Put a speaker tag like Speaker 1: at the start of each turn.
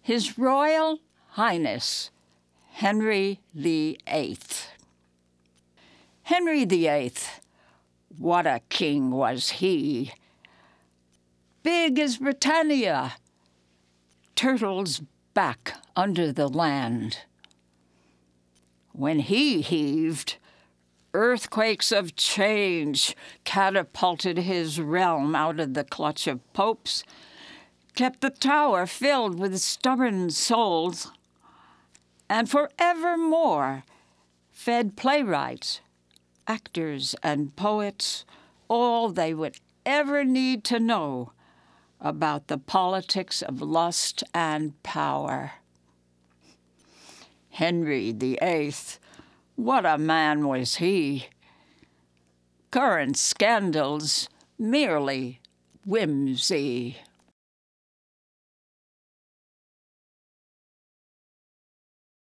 Speaker 1: His Royal Highness Henry VIII. Henry VIII, what a king was he! Big as Britannia, turtles back under the land. When he heaved, earthquakes of change catapulted his realm out of the clutch of popes, kept the tower filled with stubborn souls, and forevermore fed playwrights, actors, and poets all they would ever need to know about the politics of lust and power. Henry VIII, what a man was he! Current scandals merely whimsy.